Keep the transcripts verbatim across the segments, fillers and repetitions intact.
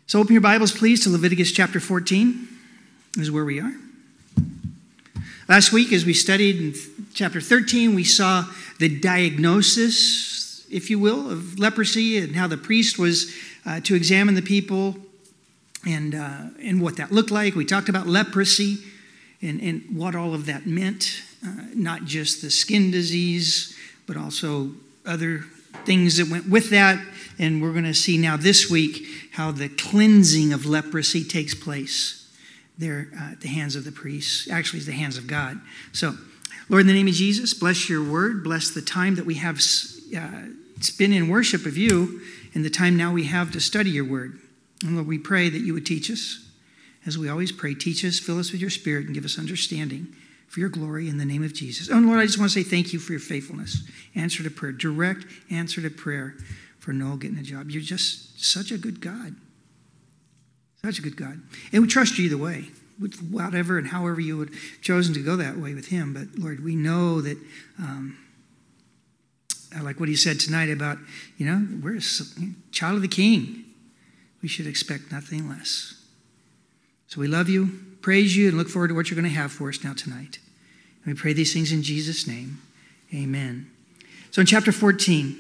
So open your Bibles, please, to Leviticus chapter fourteen. This is where we are. Last week, as we studied in chapter thirteen, we saw the diagnosis, if you will, of leprosy and how the priest was uh, to examine the people and, uh, and what that looked like. We talked about leprosy and, and what all of that meant, uh, not just the skin disease, but also other things that went with that. And we're going to see now this week how the cleansing of leprosy takes place there uh, at the hands of the priests. Actually, it's the hands of God. So, Lord, in the name of Jesus, bless your word. Bless the time that we have uh, spent in worship of you and the time now we have to study your word. And Lord, we pray that you would teach us. As we always pray, teach us, fill us with your spirit, and give us understanding for your glory in the name of Jesus. Oh, Lord, I just want to say thank you for your faithfulness. Answer to prayer, direct answer to prayer for Noel getting a job. You're just such a good God. Such a good God. And we trust you either way, with whatever and however you would have chosen to go that way with him. But Lord, we know that, um, I like what he said tonight about, you know, we're a child of the King. We should expect nothing less. So we love you, praise you, and look forward to what you're going to have for us now tonight. And we pray these things in Jesus' name. Amen. So in chapter fourteen,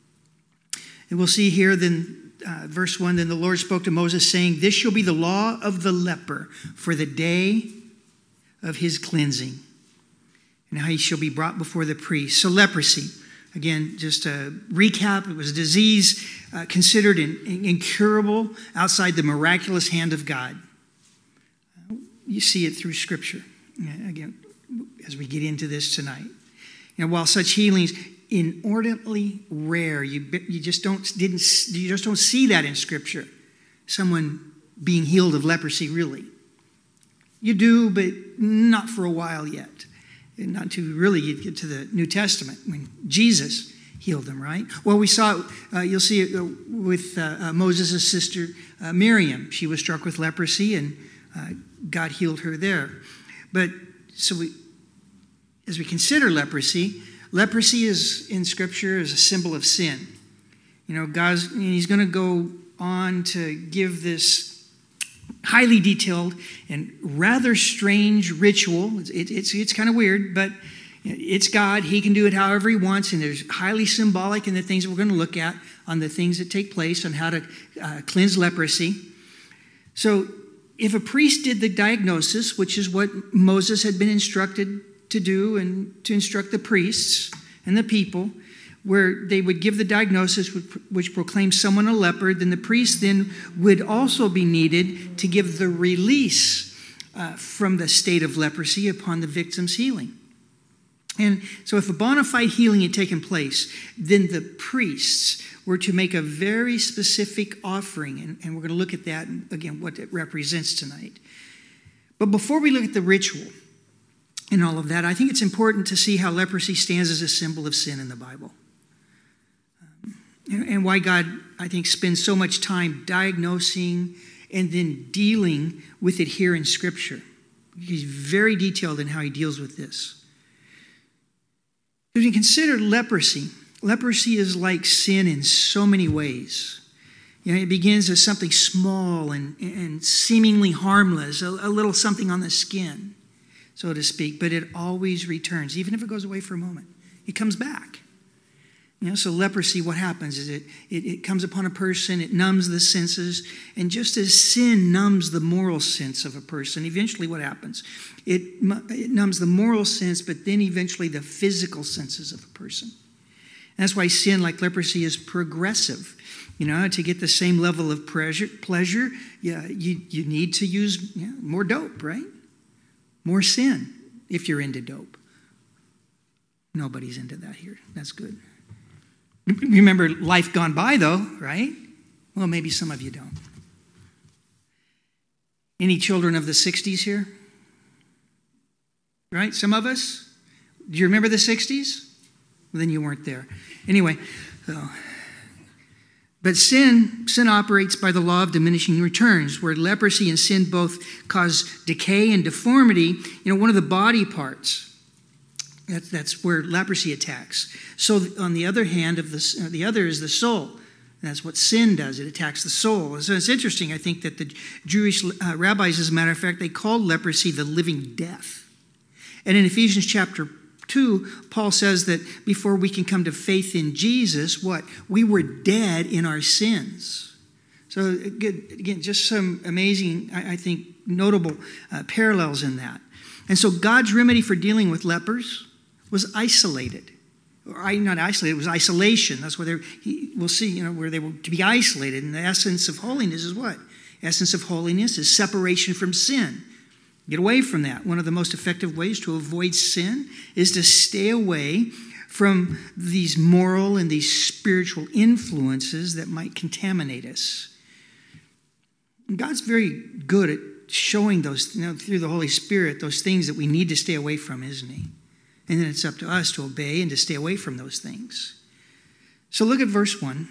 and we'll see here then, uh, verse one, then the Lord spoke to Moses saying, this shall be the law of the leper for the day of his cleansing, and how he shall be brought before the priest. So leprosy, again, just a recap, it was a disease uh, considered in, in, incurable outside the miraculous hand of God. Uh, you see it through Scripture, again, as we get into this tonight. You know, while such healings inordinately rare. You you just don't didn't you just don't see that in Scripture. Someone being healed of leprosy, really. You do, but not for a while yet. And not until really you get to the New Testament when Jesus healed them, right? Well, we saw uh, you'll see it with uh, uh, Moses' sister uh, Miriam. She was struck with leprosy, and uh, God healed her there. But so we, as we consider leprosy. Leprosy is in Scripture is a symbol of sin. You know, God's, and he's going to go on to give this highly detailed and rather strange ritual. It's, it, it's, it's kind of weird, but it's God. He can do it however he wants, and there's highly symbolic in the things that we're going to look at on the things that take place on how to uh, cleanse leprosy. So if a priest did the diagnosis, which is what Moses had been instructed to do and to instruct the priests and the people, where they would give the diagnosis which proclaims someone a leper, then the priest then would also be needed to give the release uh, from the state of leprosy upon the victim's healing. And so if a bona fide healing had taken place, then the priests were to make a very specific offering, and, and we're going to look at that, and again, what it represents tonight. But before we look at the ritual, and all of that, I think it's important to see how leprosy stands as a symbol of sin in the Bible. Um, and, and why God, I think, spends so much time diagnosing and then dealing with it here in Scripture. He's very detailed in how he deals with this. If you consider leprosy, leprosy is like sin in so many ways. You know, it begins as something small and, and seemingly harmless, a, a little something on the skin, so to speak, but it always returns. Even if it goes away for a moment, it comes back. You know, so leprosy, what happens is it, it, it comes upon a person, it numbs the senses, and just as sin numbs the moral sense of a person, eventually what happens? It, it numbs the moral sense, but then eventually the physical senses of a person. And that's why sin, like leprosy, is progressive. You know, to get the same level of pleasure, pleasure yeah, you, you need to use yeah, more dope, right? More sin, if you're into dope. Nobody's into that here. That's good. Remember life gone by, though, right? Well, maybe some of you don't. Any children of the sixties here? Right? Some of us? Do you remember the sixties? Well, then you weren't there. Anyway, so... But sin, sin operates by the law of diminishing returns, where leprosy and sin both cause decay and deformity. You know, one of the body parts, that, that's where leprosy attacks. So on the other hand, of the, the other is the soul. And that's what sin does. It attacks the soul. So it's interesting, I think, that the Jewish uh, rabbis, as a matter of fact, they called leprosy the living death. And in Ephesians chapter two, Paul says that before we can come to faith in Jesus, what? We were dead in our sins. So again, just some amazing, I think, notable uh, parallels in that. And so God's remedy for dealing with lepers was isolated. Or not isolated, it was isolation. That's where they we'll see, you know, where they were to be isolated. And the essence of holiness is what? Essence of holiness is separation from sin. Get away from that. One of the most effective ways to avoid sin is to stay away from these moral and these spiritual influences that might contaminate us. And God's very good at showing those, you know, through the Holy Spirit, those things that we need to stay away from, isn't he? And then it's up to us to obey and to stay away from those things. So look at verse one.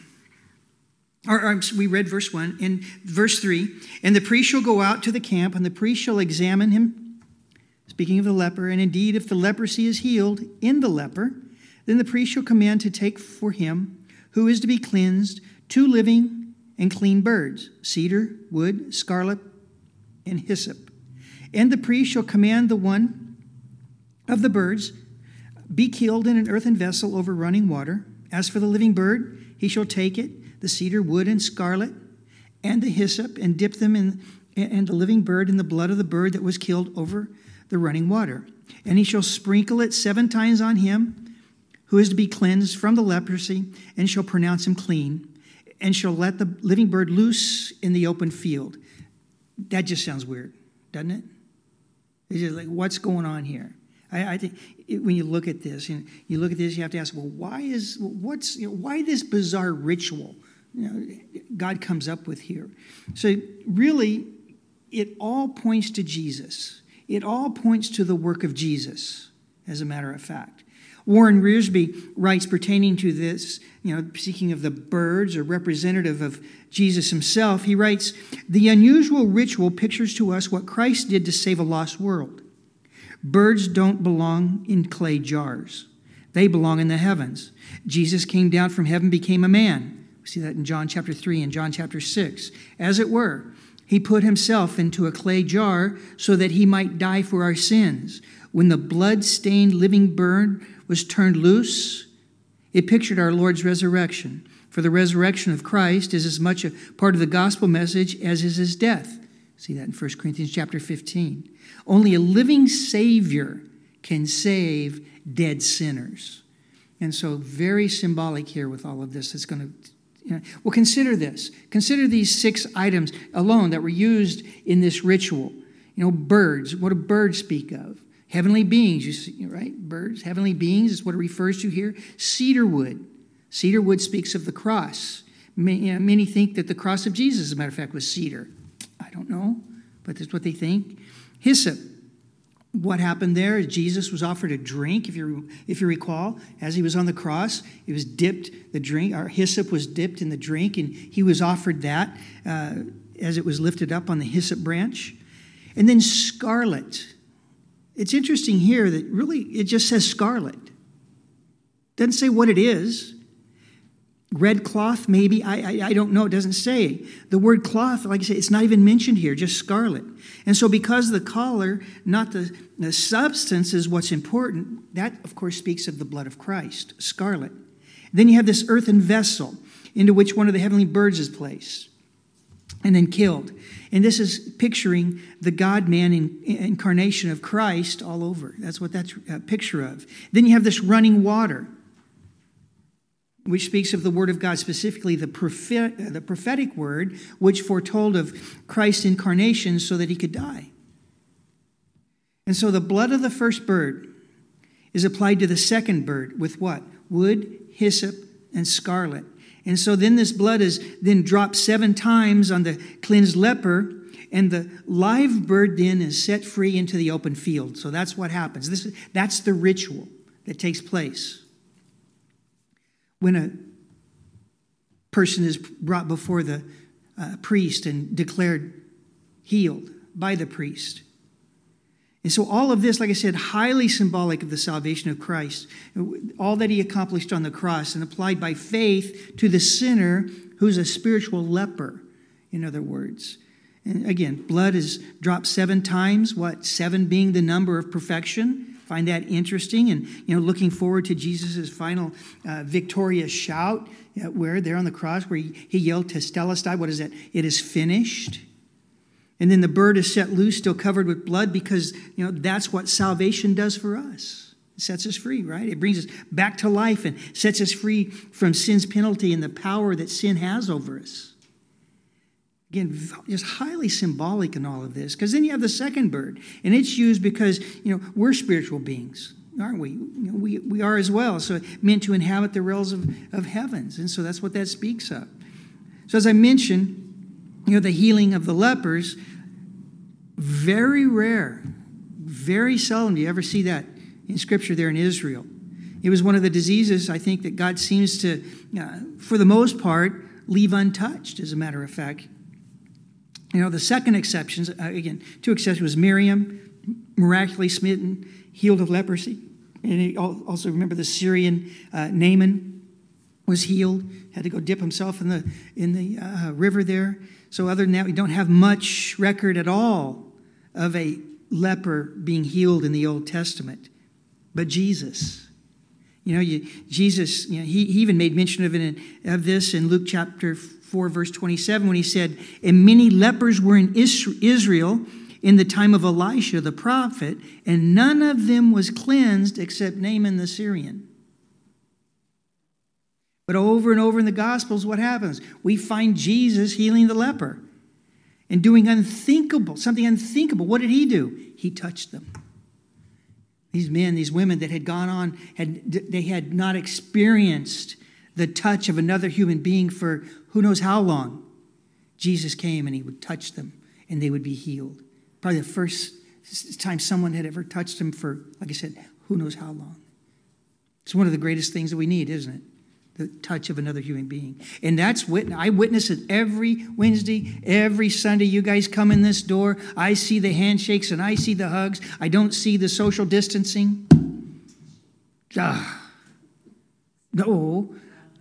Or, or we read verse one. In verse three, and the priest shall go out to the camp, and the priest shall examine him, speaking of the leper, and indeed if the leprosy is healed in the leper, then the priest shall command to take for him, who is to be cleansed, two living and clean birds, cedar, wood, scarlet, and hyssop. And the priest shall command the one of the birds be killed in an earthen vessel over running water. As for the living bird, he shall take it, the cedar, wood, and scarlet, and the hyssop, and dip them in, and the living bird in the blood of the bird that was killed over the running water. And he shall sprinkle it seven times on him who is to be cleansed from the leprosy, and shall pronounce him clean, and shall let the living bird loose in the open field. That just sounds weird, doesn't it? It's just like, what's going on here? I, I think it, when you look at this, you, know, you look at this, you have to ask, well, why is what's you know, why this bizarre ritual, you know, God comes up with here? So really, it all points to Jesus. It all points to the work of Jesus, as a matter of fact. Warren Rearsby writes pertaining to this, you know, speaking of the birds, or representative of Jesus himself, he writes, the unusual ritual pictures to us what Christ did to save a lost world. Birds don't belong in clay jars. They belong in the heavens. Jesus came down from heaven, became a man. We see that in John chapter three and John chapter six. As it were, he put himself into a clay jar so that he might die for our sins. When the blood-stained living bird was turned loose, it pictured our Lord's resurrection. For the resurrection of Christ is as much a part of the gospel message as is his death. See that in First Corinthians chapter fifteen. Only a living Savior can save dead sinners. And so very symbolic here with all of this. It's going to, you know, well, consider this. Consider these six items alone that were used in this ritual. You know, birds. What do birds speak of? Heavenly beings, you see, right? Birds, heavenly beings is what it refers to here. Cedar wood. Cedar wood speaks of the cross. Many, you know, many think that the cross of Jesus, as a matter of fact, was cedar. I don't know, but that's what they think. Hyssop. What happened there is Jesus was offered a drink, if you if you recall, as he was on the cross. It was dipped, the drink, or hyssop was dipped in the drink, and he was offered that uh, as it was lifted up on the hyssop branch. And then scarlet. It's interesting here that really it just says scarlet. Doesn't say what it is. Red cloth, maybe. I, I I don't know. It doesn't say. The word cloth, like I say, it's not even mentioned here, just scarlet. And so because the color, not the, the substance, is what's important, that, of course, speaks of the blood of Christ, scarlet. Then you have this earthen vessel into which one of the heavenly birds is placed and then killed. And this is picturing the God-man in, incarnation of Christ all over. That's what that's a picture of. Then you have this running water, which speaks of the word of God, specifically the prophet, the prophetic word, which foretold of Christ's incarnation so that he could die. And so the blood of the first bird is applied to the second bird with what? Wood, hyssop, and scarlet. And so then this blood is then dropped seven times on the cleansed leper, and the live bird then is set free into the open field. So that's what happens. This, that's the ritual that takes place. When a person is brought before the uh, priest and declared healed by the priest, And so all of this, like I said, highly symbolic of the salvation of Christ, all that he accomplished on the cross and applied by faith to the sinner who's a spiritual leper, in other words. And again, blood is dropped seven times, what, seven being the number of perfection. Find that interesting, and you know, looking forward to Jesus' final uh, victorious shout, uh, where there on the cross, where he, he yelled Tetelestai, what is that? It is finished. And then the bird is set loose, still covered with blood, because you know that's what salvation does for us. It sets us free, right? It brings us back to life and sets us free from sin's penalty and the power that sin has over us. Again, just highly symbolic in all of this, because then you have the second bird, and it's used because you know we're spiritual beings, aren't we? You know, we we are as well. So meant to inhabit the realms of, of heavens, and so that's what that speaks of. So as I mentioned, you know, the healing of the lepers, very rare, very seldom do you ever see that in Scripture there in Israel. It was one of the diseases, I think, that God seems to, uh, for the most part, leave untouched, as a matter of fact. You know, the second exceptions, uh, again, two exceptions, was Miriam, miraculously smitten, healed of leprosy. And you also remember the Syrian uh, Naaman was healed, had to go dip himself in the in the uh, river there. So other than that, we don't have much record at all of a leper being healed in the Old Testament. But Jesus, you know, you, Jesus, you know, he, he even made mention of it in, of this in Luke chapter four, verse twenty-seven, when he said, "And many lepers were in Israel in the time of Elisha the prophet, and none of them was cleansed except Naaman the Syrian." But over and over in the Gospels, what happens? We find Jesus healing the leper and doing unthinkable, something unthinkable. What did he do? He touched them. These men, these women that had gone on, had they had not experienced the touch of another human being for who knows how long. Jesus came and he would touch them and they would be healed. Probably the first time someone had ever touched them for, like I said, who knows how long. It's one of the greatest things that we need, isn't it? The touch of another human being. And that's witness. I witness it every Wednesday, every Sunday. You guys come in this door. I see the handshakes and I see the hugs. I don't see the social distancing. Ah. No.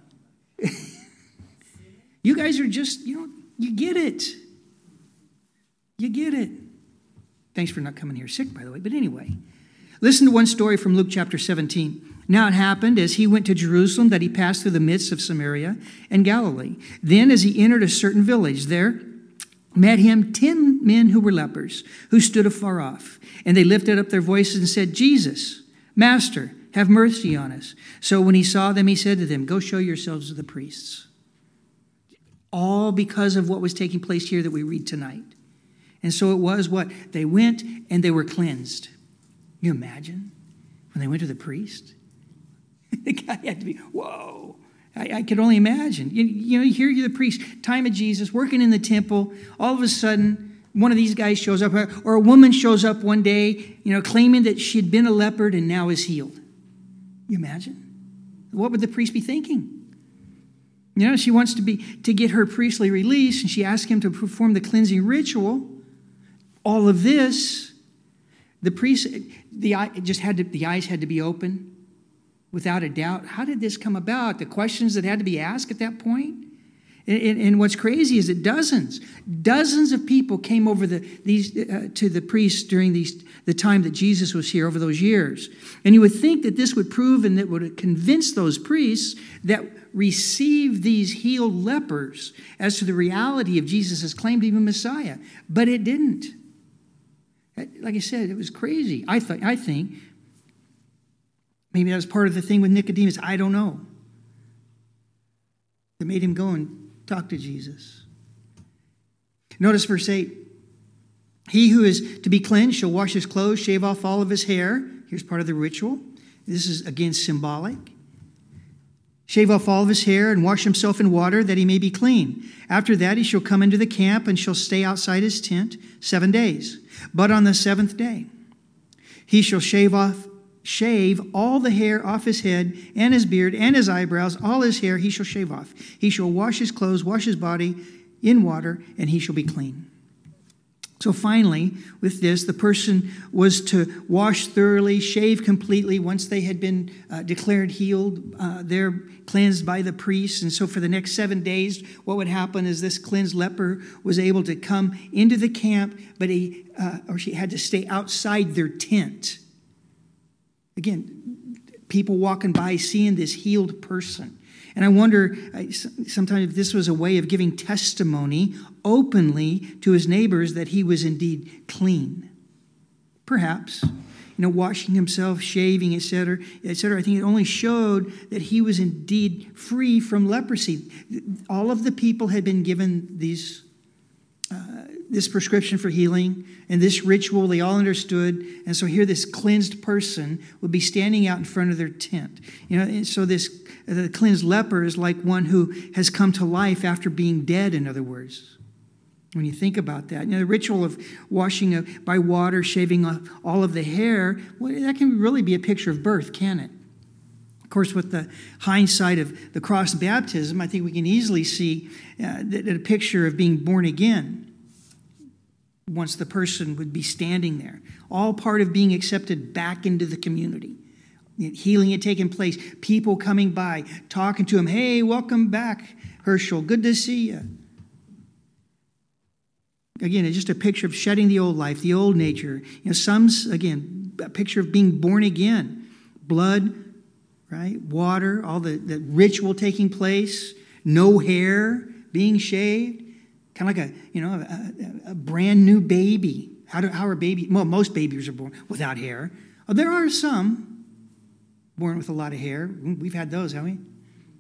You guys are just, you know, you get it. You get it. Thanks for not coming here sick, by the way. But anyway, listen to one story from Luke chapter seventeen. Now it happened as he went to Jerusalem that he passed through the midst of Samaria and Galilee. Then as he entered a certain village, there met him ten men who were lepers, who stood afar off. And they lifted up their voices and said, "Jesus, Master, have mercy on us." So when he saw them, he said to them, "Go show yourselves to the priests." All because of what was taking place here that we read tonight. And so it was what? They went and they were cleansed. Can you imagine when they went to the priest? The guy had to be, whoa. I, I could only imagine. You, you know, here you're the priest, time of Jesus, working in the temple. All of a sudden, one of these guys shows up, or a woman shows up one day, you know, claiming that she'd been a leopard and now is healed. You imagine? What would the priest be thinking? You know, she wants to be to get her priestly release, and she asks him to perform the cleansing ritual. All of this, the priest, the eye it just had to, the eyes had to be open. Without a doubt, how did this come about? The questions that had to be asked at that point. And, and, and what's crazy is that dozens, dozens of people came over the, these uh, to the priests during these, the time that Jesus was here over those years. And you would think that this would prove and that would convince those priests that received these healed lepers as to the reality of Jesus' claim to be Messiah. But it didn't. Like I said, it was crazy. I, th- I think maybe that was part of the thing with Nicodemus. I don't know. That made him go and talk to Jesus. Notice verse eight. He who is to be cleansed shall wash his clothes, shave off all of his hair. Here's part of the ritual. This is, again, symbolic. Shave off all of his hair and wash himself in water that he may be clean. After that he shall come into the camp and shall stay outside his tent seven days. But on the seventh day he shall shave off Shave all the hair off his head and his beard and his eyebrows, all his hair he shall shave off. He shall wash his clothes, wash his body in water, and he shall be clean. So finally, with this, the person was to wash thoroughly, shave completely. Once they had been uh, declared healed, uh, they're cleansed by the priest. And so for the next seven days, what would happen is this cleansed leper was able to come into the camp, but he uh, or she had to stay outside their tent. Again, people walking by seeing this healed person. And I wonder sometimes if this was a way of giving testimony openly to his neighbors that he was indeed clean. Perhaps, you know, washing himself, shaving, et cetera, et cetera. I think it only showed that he was indeed free from leprosy. All of the people had been given these uh, this prescription for healing and this ritual they all understood. And so here this cleansed person would be standing out in front of their tent. You know, and so this the cleansed leper is like one who has come to life after being dead, in other words. When you think about that, you know, the ritual of washing by water, shaving off all of the hair, well, that can really be a picture of birth, can it? Of course, with the hindsight of the cross baptism, I think we can easily see uh, a picture of being born again once the person would be standing there. All part of being accepted back into the community. Healing had taken place. People coming by, talking to him. Hey, welcome back, Herschel. Good to see you. Again, it's just a picture of shedding the old life, the old nature. You know, some, again, a picture of being born again. Blood, right? Water, all the, the ritual taking place. No hair being shaved. Kind of like a, you know, a, a brand new baby. How do how are babies? Well, most babies are born without hair. Oh, there are some born with a lot of hair. We've had those, haven't we?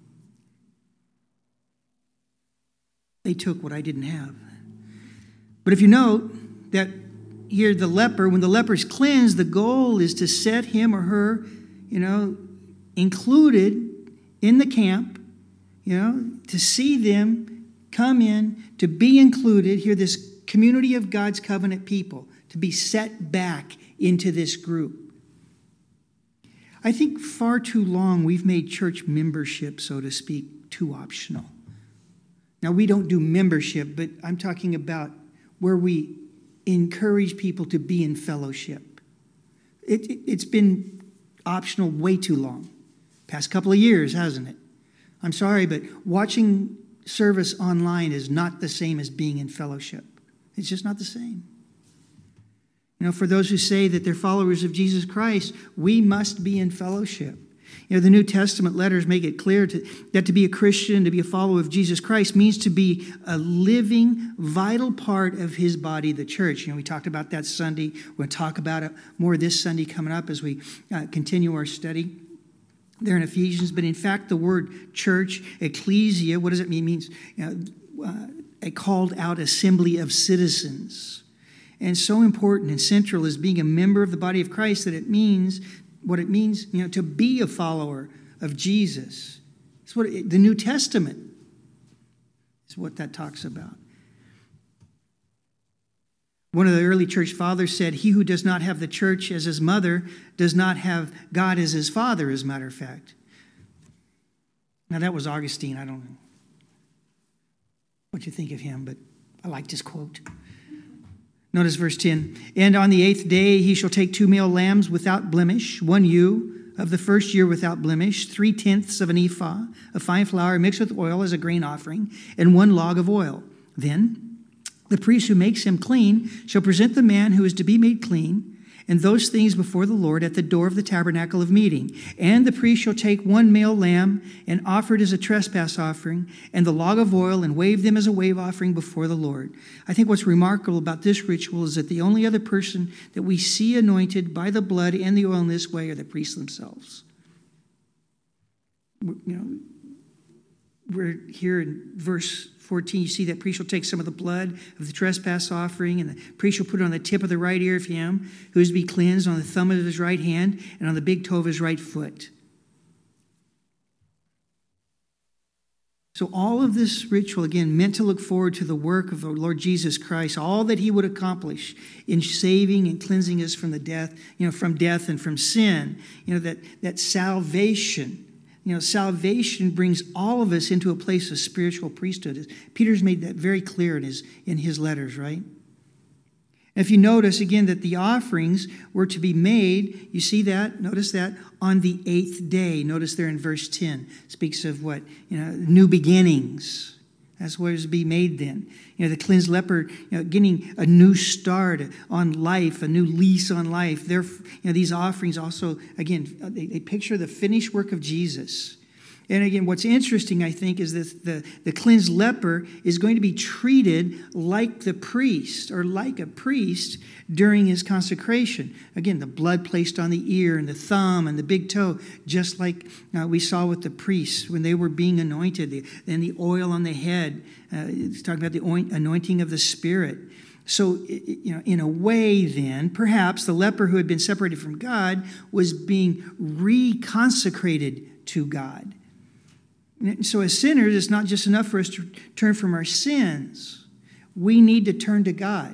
They took what I didn't have. But if you note that here the leper, when the leper is cleansed, the goal is to set him or her, you know, included in the camp, you know, to see them come in, to be included, here this community of God's covenant people, to be set back into this group. I think far too long we've made church membership, so to speak, too optional. Now, we don't do membership, but I'm talking about where we encourage people to be in fellowship. It, it, it's been optional way too long. Past couple of years, hasn't it? I'm sorry, but watching service online is not the same as being in fellowship. It's just not the same. You know, for those who say that they're followers of Jesus Christ, we must be in fellowship. You know, the New Testament letters make it clear to, that to be a Christian, to be a follower of Jesus Christ, means to be a living, vital part of his body, the church. You know, we talked about that Sunday. We're going to talk about it more this Sunday coming up as we uh, continue our study there in Ephesians. But in fact, the word church, ecclesia, what does it mean? It means, you know, uh, a called out assembly of citizens. And so important and central is being a member of the body of Christ that it means what it means, you know, to be a follower of Jesus. It's what it, the New Testament is what that talks about. One of the early church fathers said, "He who does not have the church as his mother does not have God as his father," as a matter of fact. Now, that was Augustine. I don't know what you think of him, but I liked his quote. Notice verse ten. "And on the eighth day he shall take two male lambs without blemish, one ewe of the first year without blemish, three-tenths of an ephah of fine flour mixed with oil as a grain offering, and one log of oil. Then the priest who makes him clean shall present the man who is to be made clean, and those things before the Lord at the door of the tabernacle of meeting. And the priest shall take one male lamb and offer it as a trespass offering, and the log of oil, and wave them as a wave offering before the Lord." I think what's remarkable about this ritual is that the only other person that we see anointed by the blood and the oil in this way are the priests themselves. You know, we're here in verse fourteen, you see that priest shall take some of the blood of the trespass offering, and the priest shall put it on the tip of the right ear of him who is to be cleansed, on the thumb of his right hand, and on the big toe of his right foot. So all of this ritual, again, meant to look forward to the work of the Lord Jesus Christ, all that he would accomplish in saving and cleansing us from the death, you know, from death and from sin. You know, that, that salvation, you know, salvation brings all of us into a place of spiritual priesthood. Peter's made that very clear in his, in his letters, right? If you notice again that the offerings were to be made, you see that, notice that, on the eighth day. Notice there in verse ten, speaks of what? You know, new beginnings. That's what is to be made then. You know, the cleansed leper, you know, getting a new start on life, a new lease on life. They're, you know, these offerings also, again, they, they picture the finished work of Jesus. And again, what's interesting, I think, is that the, the cleansed leper is going to be treated like the priest, or like a priest during his consecration. Again, the blood placed on the ear and the thumb and the big toe, just like uh, we saw with the priests when they were being anointed. The, and the oil on the head, uh, it's talking about the oint, anointing of the Spirit. So, you know, in a way then, perhaps the leper who had been separated from God was being reconsecrated to God. So as sinners, it's not just enough for us to turn from our sins. We need to turn to God.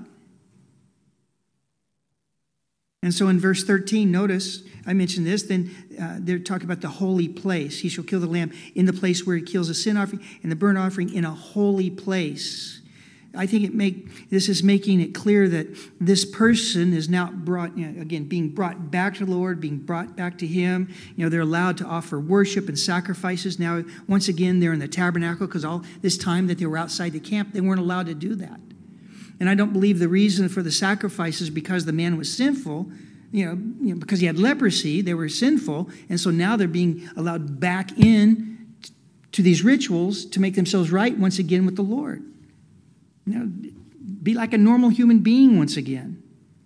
And so in verse thirteen, notice, I mentioned this, then uh, they're talking about the holy place. He shall kill the lamb in the place where he kills a sin offering and the burnt offering in a holy place. I think it make this is making it clear that this person is now brought, you know, again, being brought back to the Lord, being brought back to Him. You know, they're allowed to offer worship and sacrifices. Now, once again, they're in the tabernacle because all this time that they were outside the camp, they weren't allowed to do that. And I don't believe the reason for the sacrifices because the man was sinful. You know, you know, because he had leprosy, they were sinful, and so now they're being allowed back in to these rituals to make themselves right once again with the Lord. You know, be like a normal human being once again.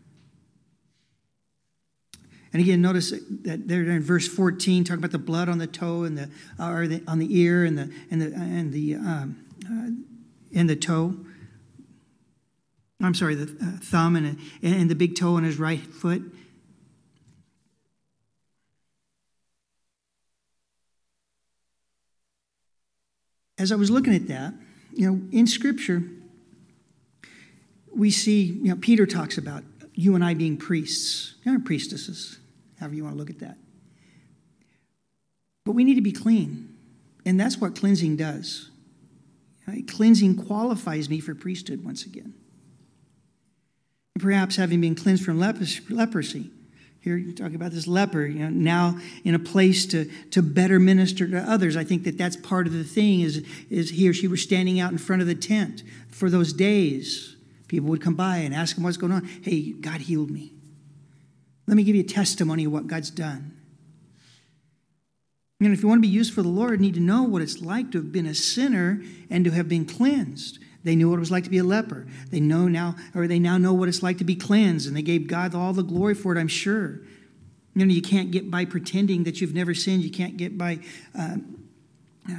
And again, notice that there in verse fourteen, talking about the blood on the toe and the or the, on the ear and the and the and the um, uh, and the toe. I'm sorry, the uh, thumb and and the big toe on his right foot. As I was looking at that, you know, in Scripture, we see, you know, Peter talks about you and I being priests, or priestesses, however you want to look at that. But we need to be clean, and that's what cleansing does. Right? Cleansing qualifies me for priesthood once again. And perhaps having been cleansed from leprosy, here you talk about this leper, you know, now in a place to, to better minister to others. I think that that's part of the thing is, is he or she was standing out in front of the tent for those days. People would come by and ask him what's going on. Hey, God healed me. Let me give you a testimony of what God's done. You know, if you want to be used for the Lord, you need to know what it's like to have been a sinner and to have been cleansed. They knew what it was like to be a leper. They know now, or they now know what it's like to be cleansed, and they gave God all the glory for it, I'm sure. You know, you can't get by pretending that you've never sinned. You can't get by uh, uh,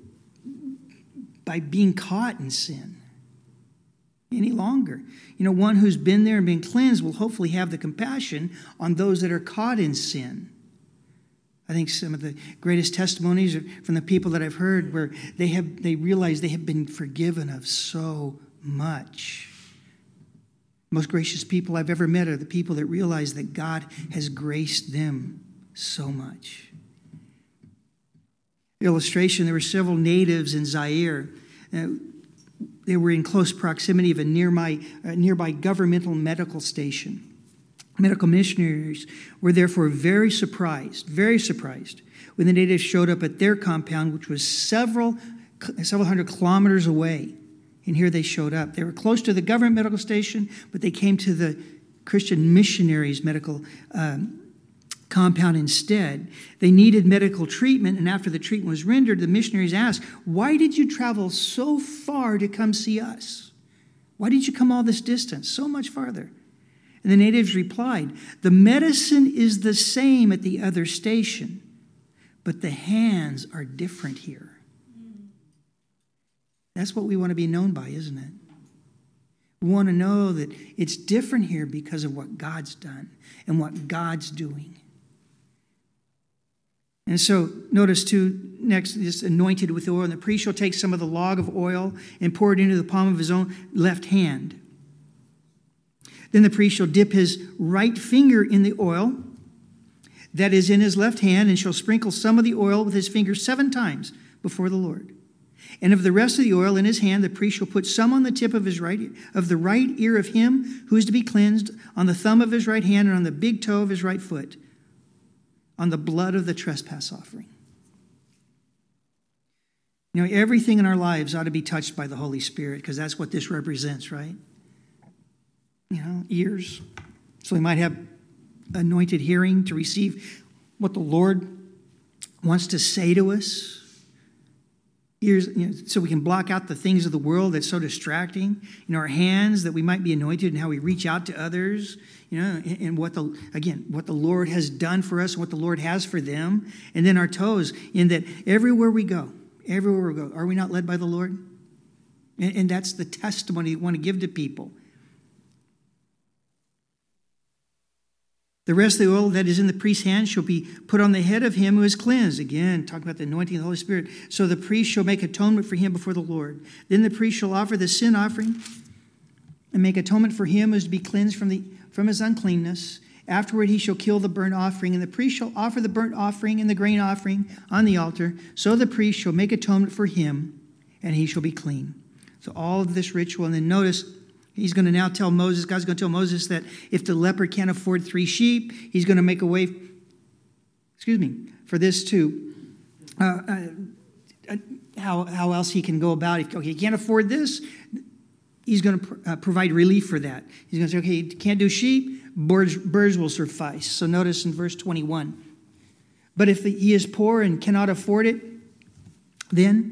by being caught in sin any longer. You know, one who's been there and been cleansed will hopefully have the compassion on those that are caught in sin. I think some of the greatest testimonies are from the people that I've heard where they have they realize they have been forgiven of so much. Most gracious people I've ever met are the people that realize that God has graced them so much. Illustration, there were several natives in Zaire. Uh, they were in close proximity of a nearby, uh, nearby governmental medical station. Medical missionaries were therefore very surprised, very surprised, when the natives showed up at their compound, which was several, several hundred kilometers away. And here they showed up. They were close to the government medical station, but they came to the Christian missionaries' medical um, compound instead. They needed medical treatment, and after the treatment was rendered, the missionaries asked, "Why did you travel so far to come see us? Why did you come all this distance, so much farther?" And the natives replied, "The medicine is the same at the other station, but the hands are different here." That's what we want to be known by, isn't it? We want to know that it's different here because of what God's done and what God's doing. And so, notice too, next is anointed with oil. And the priest shall take some of the log of oil and pour it into the palm of his own left hand. Then the priest shall dip his right finger in the oil that is in his left hand and shall sprinkle some of the oil with his finger seven times before the Lord. And of the rest of the oil in his hand, the priest shall put some on the tip of his right of the right ear of him who is to be cleansed, on the thumb of his right hand, and on the big toe of his right foot, on the blood of the trespass offering. You know, everything in our lives ought to be touched by the Holy Spirit, because that's what this represents, right? You know, ears. So we might have anointed hearing to receive what the Lord wants to say to us. Ears, you know, so we can block out the things of the world that's so distracting. You know, our hands, that we might be anointed in how we reach out to others. You know, and, and what the, again, what the Lord has done for us, and what the Lord has for them. And then our toes, in that everywhere we go, everywhere we go, are we not led by the Lord? And, and that's the testimony we want to give to people. The rest of the oil that is in the priest's hand shall be put on the head of him who is cleansed. Again, talking about the anointing of the Holy Spirit. So the priest shall make atonement for him before the Lord. Then the priest shall offer the sin offering and make atonement for him who is to be cleansed from, the, from his uncleanness. Afterward he shall kill the burnt offering, and the priest shall offer the burnt offering and the grain offering on the altar. So the priest shall make atonement for him, and he shall be clean. So all of this ritual. And then notice, he's going to now tell Moses, God's going to tell Moses that if the leper can't afford three sheep, he's going to make a way, excuse me, for this too. Uh, uh, how, how else he can go about it. Okay, he can't afford this, he's going to pr- uh, provide relief for that. He's going to say, okay, you can't do sheep, birds, birds will suffice. So notice in verse twenty-one. But if he is poor and cannot afford it, then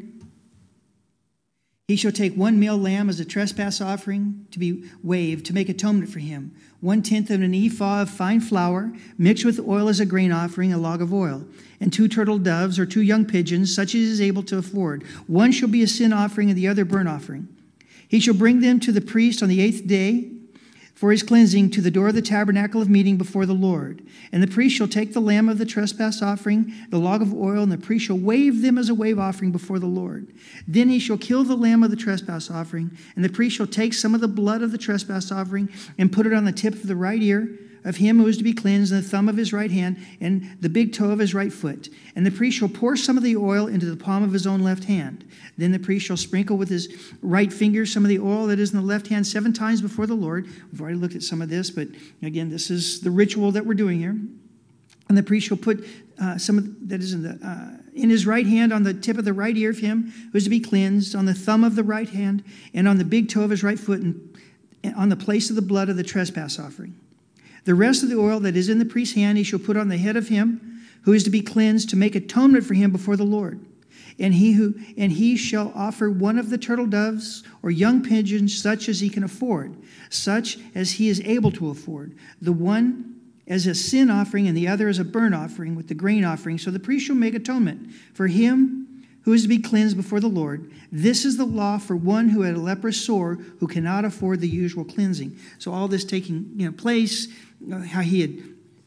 he shall take one male lamb as a trespass offering to be waved, to make atonement for him. One-tenth of an ephah of fine flour, mixed with oil as a grain offering, a log of oil. And two turtle doves or two young pigeons, such as he is able to afford. One shall be a sin offering and the other burnt offering. He shall bring them to the priest on the eighth day for his cleansing to the door of the tabernacle of meeting before the Lord. And the priest shall take the lamb of the trespass offering, the log of oil, and the priest shall wave them as a wave offering before the Lord. Then he shall kill the lamb of the trespass offering, and the priest shall take some of the blood of the trespass offering and put it on the tip of the right ear of him who is to be cleansed, and the thumb of his right hand, and the big toe of his right foot. And the priest shall pour some of the oil into the palm of his own left hand. Then the priest shall sprinkle with his right finger some of the oil that is in the left hand seven times before the Lord. We've already looked at some of this, but again, this is the ritual that we're doing here. And the priest shall put uh, some of that is in the uh, in his right hand on the tip of the right ear of him who is to be cleansed, on the thumb of the right hand, and on the big toe of his right foot, and on the place of the blood of the trespass offering. The rest of the oil that is in the priest's hand he shall put on the head of him who is to be cleansed, to make atonement for him before the Lord. And he who and he shall offer one of the turtle doves or young pigeons, such as he can afford, such as he is able to afford. The one as a sin offering and the other as a burnt offering with the grain offering. So the priest shall make atonement for him who is to be cleansed before the Lord. This is the law for one who had a leprous sore, who cannot afford the usual cleansing. So all this taking you know, place, uh, how he had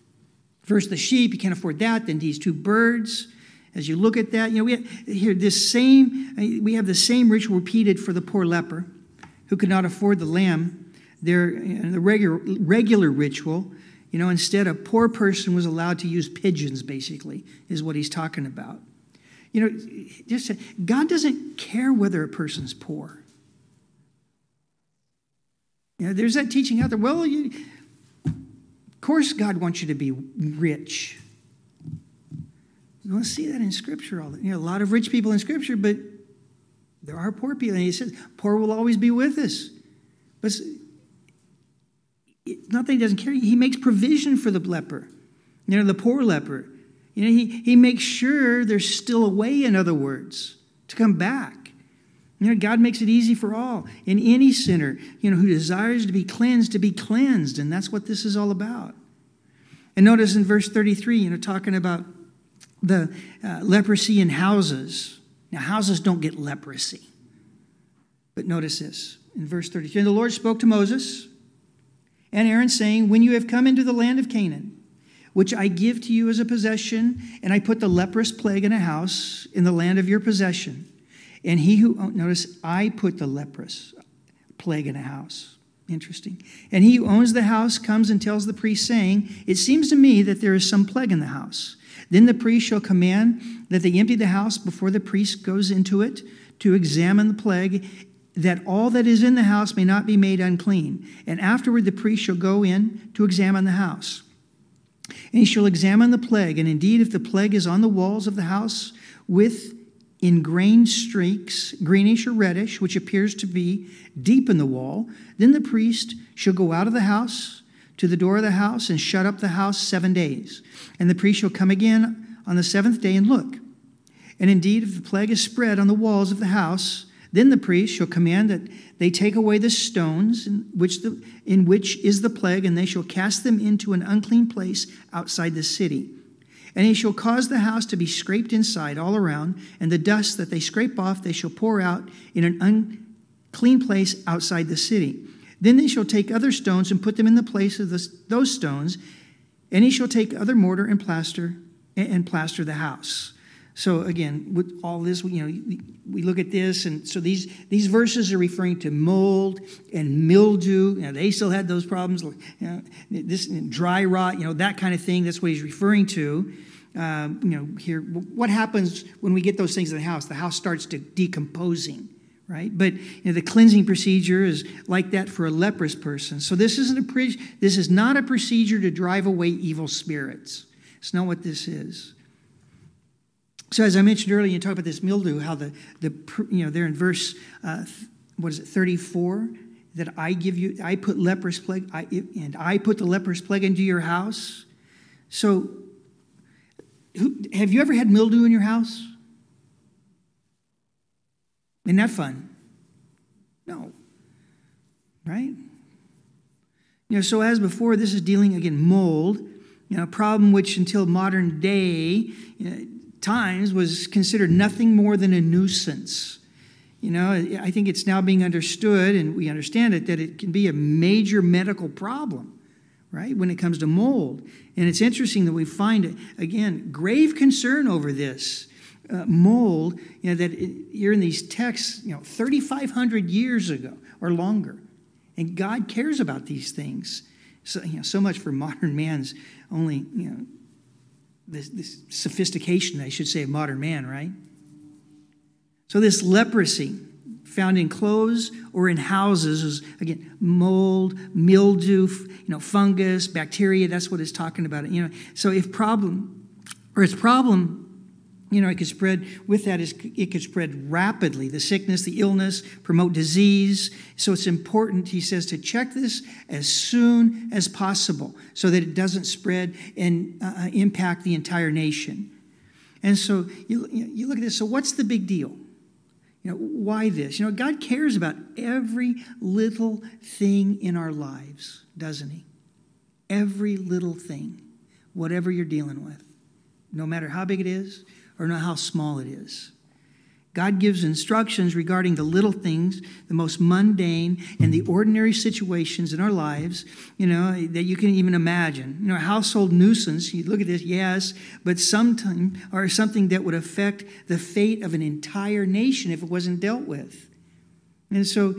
first the sheep, he can't afford that, then these two birds. As you look at that, you know, we have here this same, we have the same ritual repeated for the poor leper who could not afford the lamb. There, in the regular regular ritual, you know, instead a poor person was allowed to use pigeons, basically, is what he's talking about. You know, just God doesn't care whether a person's poor. You know, there's that teaching out there. Well, you, of course God wants you to be rich. You want to see that in Scripture. All you know, a lot of rich people in Scripture, but there are poor people. And he says, poor will always be with us. But it's not that he doesn't care. He makes provision for the leper, you know, the poor leper. You know, he, he makes sure there's still a way, in other words, to come back. You know, God makes it easy for all. And any sinner, you know, who desires to be cleansed, to be cleansed. And that's what this is all about. And notice in verse thirty-three, you know, talking about the uh, leprosy in houses. Now, houses don't get leprosy. But notice this. In verse thirty-three, and the Lord spoke to Moses and Aaron, saying, when you have come into the land of Canaan, which I give to you as a possession, and I put the leprous plague in a house in the land of your possession. And he who, notice, I put the leprous plague in a house. Interesting. And he who owns the house comes and tells the priest, saying, it seems to me that there is some plague in the house. Then the priest shall command that they empty the house before the priest goes into it to examine the plague, that all that is in the house may not be made unclean. And afterward the priest shall go in to examine the house. And he shall examine the plague. And indeed, if the plague is on the walls of the house with ingrained streaks, greenish or reddish, which appears to be deep in the wall, then the priest shall go out of the house to the door of the house and shut up the house seven days. And the priest shall come again on the seventh day and look. And indeed, if the plague is spread on the walls of the house, then the priest shall command that they take away the stones in which, the, in which is the plague, and they shall cast them into an unclean place outside the city. And he shall cause the house to be scraped inside all around, and the dust that they scrape off they shall pour out in an unclean place outside the city. Then they shall take other stones and put them in the place of the, those stones, and he shall take other mortar and plaster and, and plaster the house. So again, with all this, you know, we look at this, and so these these verses are referring to mold and mildew. You know, they still had those problems. You know, this dry rot, you know, that kind of thing. That's what he's referring to. Um, you know, here, what happens when we get those things in the house? The house starts to decomposing, right? But you know, the cleansing procedure is like that for a leprous person. So this isn't a pre- this is not a procedure to drive away evil spirits. It's not what this is. So as I mentioned earlier, you talk about this mildew, how the, the you know, there in verse, uh, what is it, thirty-four, that I give you, I put leprous plague, I, and I put the leprous plague into your house. So who, have you ever had mildew in your house? Isn't that fun? No. Right? You know, so as before, this is dealing, again, mold, you know, a problem which until modern day, you know, times was considered nothing more than a nuisance. You know, I think it's now being understood, and we understand it, that it can be a major medical problem, right, when it comes to mold. And it's interesting that we find, again, grave concern over this uh, mold, you know, that it, here in these texts, you know, thirty-five hundred years ago or longer. And God cares about these things. So, you know, so much for modern man's only, you know, This, this sophistication, I should say, of modern man, right? So this leprosy found in clothes or in houses is, again, mold, mildew, you know, fungus, bacteria. That's what it's talking about. You know, so if problem, or its problem, you know, it could spread, with that, is it could spread rapidly. The sickness, the illness, promote disease. So it's important, he says, to check this as soon as possible so that it doesn't spread and uh, impact the entire nation. And so you, you look at this, so what's the big deal? You know, why this? You know, God cares about every little thing in our lives, doesn't he? Every little thing, whatever you're dealing with, no matter how big it is, or know how small it is. God gives instructions regarding the little things, the most mundane and the ordinary situations in our lives, you know, that you can even imagine. You know, a household nuisance, you look at this, yes, but sometimes, or something that would affect the fate of an entire nation if it wasn't dealt with. And so,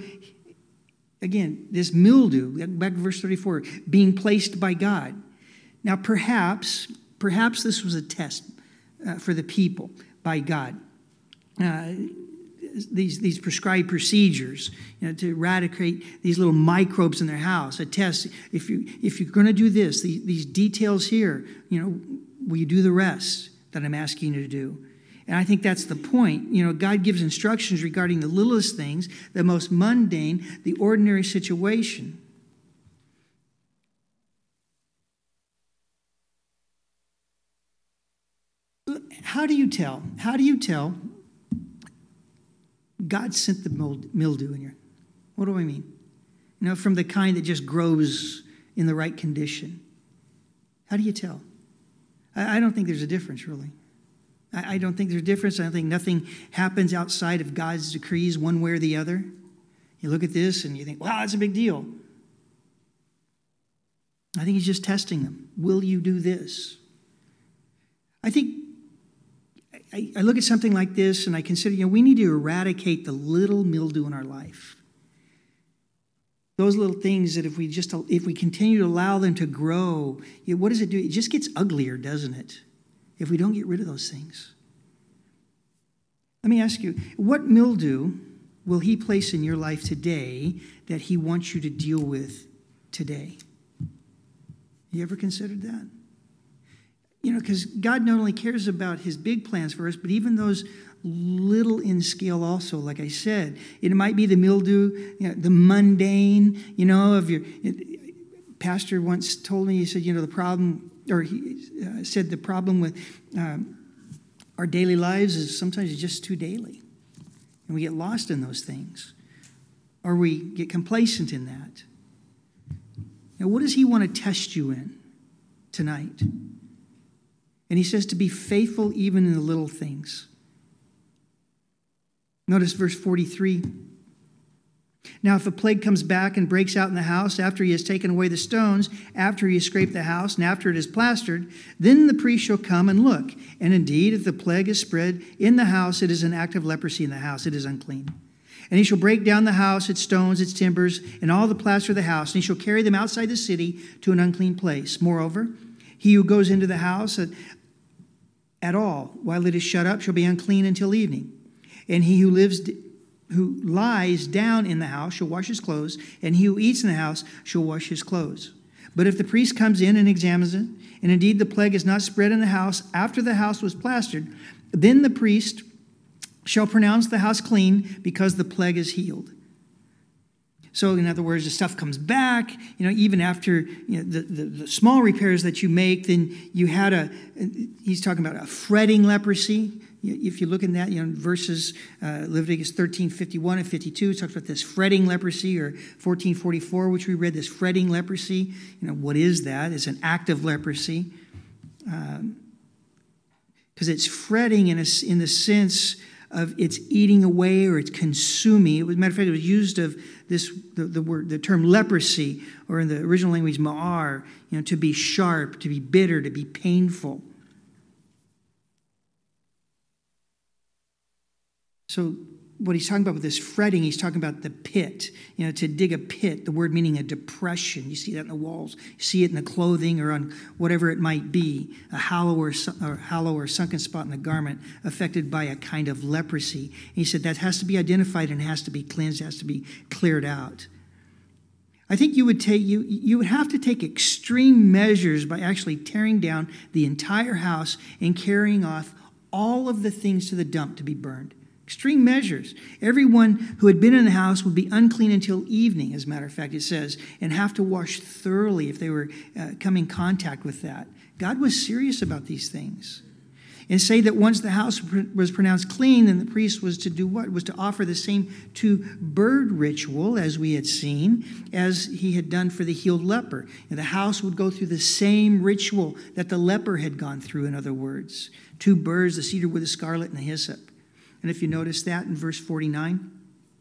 again, this mildew, back to verse thirty-four, being placed by God. Now, perhaps, perhaps this was a test Uh, for the people by God. Uh, these, these prescribed procedures, you know, to eradicate these little microbes in their house. A test, if, you, if you're going to do this, these, these details here, you know, will you do the rest that I'm asking you to do? And I think that's the point. You know, God gives instructions regarding the littlest things, the most mundane, the ordinary situation. How do you tell? How do you tell God sent the mildew in your? What do I mean? You know, from the kind that just grows in the right condition. How do you tell? I, I don't think there's a difference, really. I, I don't think there's a difference. I don't think nothing happens outside of God's decrees one way or the other. You look at this and you think, wow, that's a big deal. I think he's just testing them. Will you do this? I think I, I look at something like this and I consider, you know, we need to eradicate the little mildew in our life. Those little things that if we just, if we continue to allow them to grow, you know, what does it do? It just gets uglier, doesn't it? If we don't get rid of those things. Let me ask you, what mildew will he place in your life today that he wants you to deal with today? You ever considered that? You know, because God not only cares about his big plans for us, but even those little in scale also, like I said. It might be the mildew, you know, the mundane, you know, of your... Pastor once told me, he said, you know, the problem, or he uh, said the problem with um, our daily lives is sometimes it's just too daily. And we get lost in those things. Or we get complacent in that. Now, what does he want to test you in tonight? And he says to be faithful even in the little things. Notice verse forty-three. Now, if a plague comes back and breaks out in the house after he has taken away the stones, after he has scraped the house, and after it is plastered, then the priest shall come and look. And indeed, if the plague is spread in the house, it is an act of leprosy in the house. It is unclean. And he shall break down the house, its stones, its timbers, and all the plaster of the house, and he shall carry them outside the city to an unclean place. Moreover, he who goes into the house at, at all while it is shut up shall be unclean until evening. And he who lives... who lies down in the house shall wash his clothes, and he who eats in the house shall wash his clothes. But if the priest comes in and examines it, and indeed the plague is not spread in the house after the house was plastered, then the priest shall pronounce the house clean, because the plague is healed. So, in other words, the stuff comes back, you know, even after you know, the, the, the small repairs that you make, then you had a, he's talking about a fretting leprosy. If you look in that, you know, verses, uh, Leviticus thirteen fifty-one and fifty-two, it talks about this fretting leprosy, or fourteen forty-four, which we read, this fretting leprosy. You know, what is that? It's an act of leprosy. Um, because it's fretting in, a, in the sense of it's eating away or it's consuming. It was, matter of fact, it was used of this the, the word the term leprosy, or in the original language ma'ar, you know, to be sharp, to be bitter, to be painful. So what he's talking about with this fretting, he's talking about the pit, you know, to dig a pit, the word meaning a depression. You see that in the walls. You see it in the clothing or on whatever it might be, a hollow or, or hollow or sunken spot in the garment affected by a kind of leprosy. And he said that has to be identified and has to be cleansed, has to be cleared out. I think you would take you you would have to take extreme measures by actually tearing down the entire house and carrying off all of the things to the dump to be burned. Extreme measures. Everyone who had been in the house would be unclean until evening, as a matter of fact, it says, and have to wash thoroughly if they were uh, coming in contact with that. God was serious about these things. And say that once the house was pronounced clean, then the priest was to do what? Was to offer the same two-bird ritual, as we had seen, as he had done for the healed leper. And the house would go through the same ritual that the leper had gone through, in other words. Two birds, the cedar wood, the scarlet, and the hyssop. And if you notice that in verse forty-nine,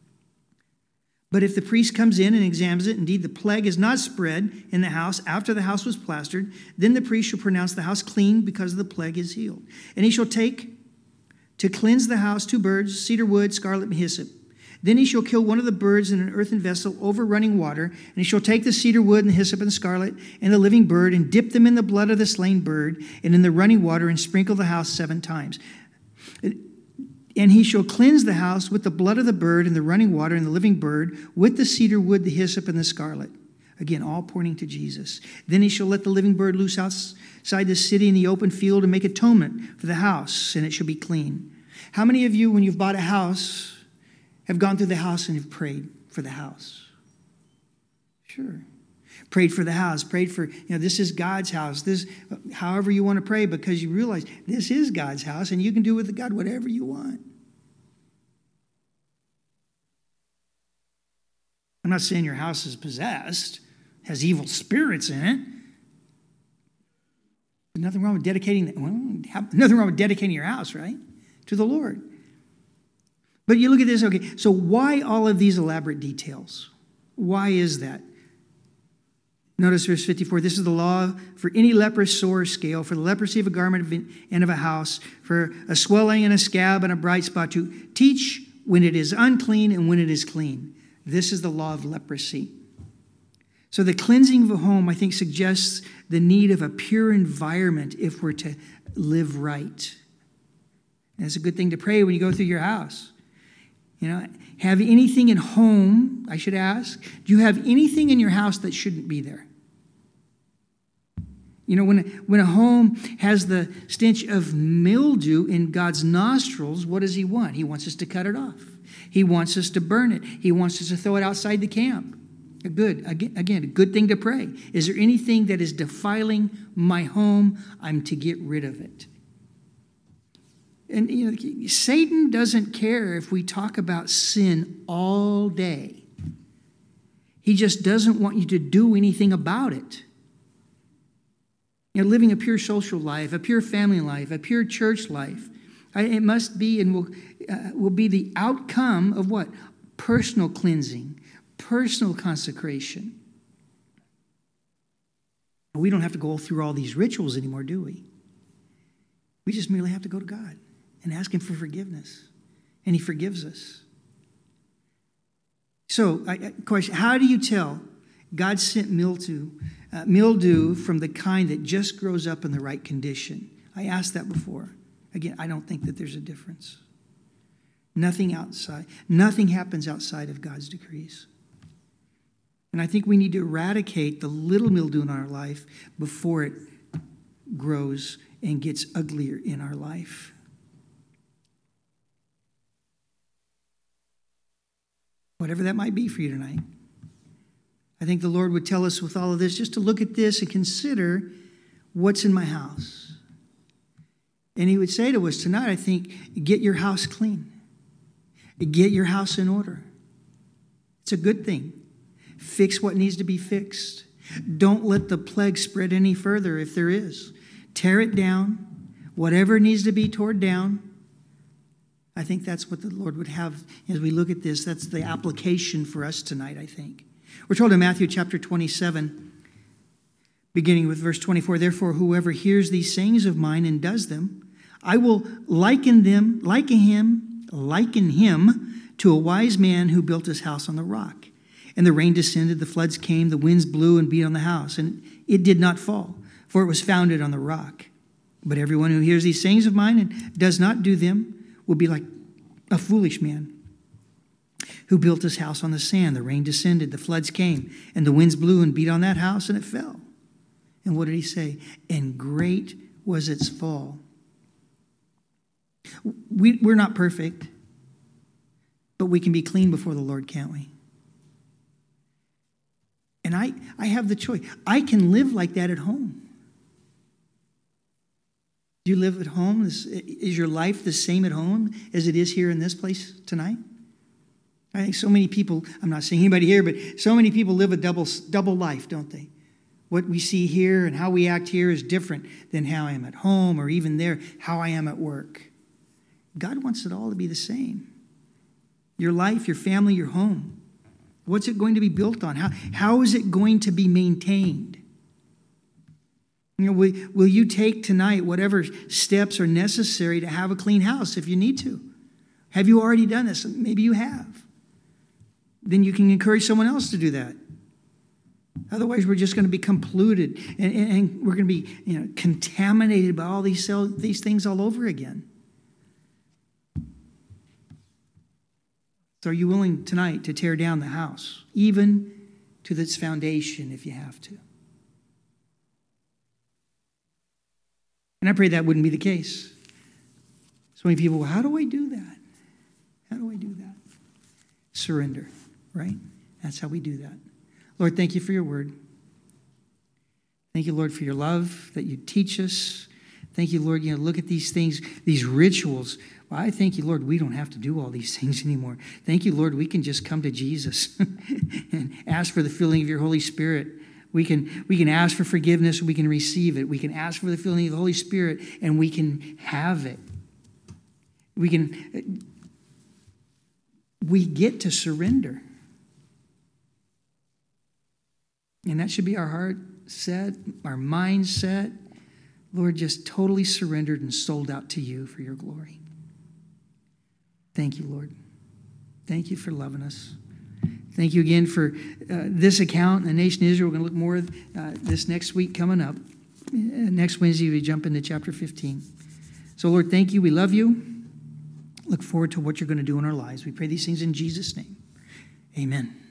but if the priest comes in and examines it, indeed the plague is not spread in the house after the house was plastered, then the priest shall pronounce the house clean, because the plague is healed. And he shall take to cleanse the house two birds, cedar wood, scarlet, and hyssop. Then he shall kill one of the birds in an earthen vessel over running water, and he shall take the cedar wood and the hyssop and the scarlet and the living bird and dip them in the blood of the slain bird and in the running water and sprinkle the house seven times. And he shall cleanse the house with the blood of the bird and the running water and the living bird, with the cedar wood, the hyssop, and the scarlet. Again, all pointing to Jesus. Then he shall let the living bird loose outside the city in the open field and make atonement for the house, and it shall be clean. How many of you, when you've bought a house, have gone through the house and have prayed for the house? Sure. Prayed for the house, prayed for, you know, this is God's house. This, however you want to pray, because you realize this is God's house and you can do with God whatever you want. I'm not saying your house is possessed, has evil spirits in it. There's nothing wrong with dedicating, well, nothing wrong with dedicating your house, right? To the Lord. But you look at this, okay, so why all of these elaborate details? Why is that? Notice verse fifty-four, this is the law for any leprous sore scale, for the leprosy of a garment and of a house, for a swelling and a scab and a bright spot, to teach when it is unclean and when it is clean. This is the law of leprosy. So the cleansing of a home, I think, suggests the need of a pure environment if we're to live right. And it's a good thing to pray when you go through your house. You know, have anything in home, I should ask, do you have anything in your house that shouldn't be there? You know, when, when a home has the stench of mildew in God's nostrils, what does he want? He wants us to cut it off. He wants us to burn it. He wants us to throw it outside the camp. A good, again, again, a good thing to pray. Is there anything that is defiling my home? I'm to get rid of it. And you know, Satan doesn't care if we talk about sin all day. He just doesn't want you to do anything about it. You know, living a pure social life, a pure family life, a pure church life, it must be and will, uh, will be the outcome of what? Personal cleansing, personal consecration. We don't have to go through all these rituals anymore, do we? We just merely have to go to God and ask him for forgiveness. And he forgives us. So, I, question, how do you tell God sent mildew, uh, mildew from the kind that just grows up in the right condition? I asked that before. Again, I don't think that there's a difference. Nothing outside, nothing happens outside of God's decrees. And I think we need to eradicate the little mildew in our life before it grows and gets uglier in our life. Whatever that might be for you tonight. I think the Lord would tell us with all of this just to look at this and consider what's in my house. And he would say to us tonight, I think, get your house clean. Get your house in order. It's a good thing. Fix what needs to be fixed. Don't let the plague spread any further if there is. Tear it down. Whatever needs to be torn down. I think that's what the Lord would have as we look at this. That's the application for us tonight, I think. We're told in Matthew chapter twenty-seven, beginning with verse twenty-four, therefore whoever hears these sayings of mine and does them, I will liken them, liken him, liken him to a wise man who built his house on the rock. And the rain descended, the floods came, the winds blew and beat on the house, and it did not fall, for it was founded on the rock. But everyone who hears these sayings of mine and does not do them will be like a foolish man who built his house on the sand. The rain descended, the floods came, and the winds blew and beat on that house, and it fell. And what did he say? And great was its fall. We, we're not perfect, but we can be clean before the Lord, can't we? And I, I have the choice. I can live like that at home. Do you live at home? Is, is your life the same at home as it is here in this place tonight? I think so many people, I'm not saying anybody here, but so many people live a double, double life, don't they? What we see here and how we act here is different than how I am at home or even there, how I am at work. God wants it all to be the same. Your life, your family, your home. What's it going to be built on? How, how is it going to be maintained? You know, will, will you take tonight whatever steps are necessary to have a clean house if you need to? Have you already done this? Maybe you have. Then you can encourage someone else to do that. Otherwise, we're just going to become polluted, and, and, and we're going to be, you know, contaminated by all these these things all over again. So, are you willing tonight to tear down the house, even to its foundation, if you have to? And I pray that wouldn't be the case. So many people, well, how do I do that? How do I do that? Surrender, right? That's how we do that. Lord, thank you for your word. Thank you, Lord, for your love that you teach us. Thank you, Lord, you know, look at these things, these rituals. Well, I thank you, Lord, we don't have to do all these things anymore. Thank you, Lord, we can just come to Jesus and ask for the filling of your Holy Spirit. We can, we can ask for forgiveness, we can receive it. We can ask for the filling of the Holy Spirit, and we can have it. We can, we get to surrender. And that should be our heart set, our mind set. Lord, just totally surrendered and sold out to you for your glory. Thank you, Lord. Thank you for loving us. Thank you again for uh, this account in the nation of Israel. We're going to look more uh, this next week coming up. Uh, next Wednesday, we jump into chapter fifteen. So, Lord, thank you. We love you. look forward to what you're going to do in our lives. We pray these things in Jesus' name. Amen.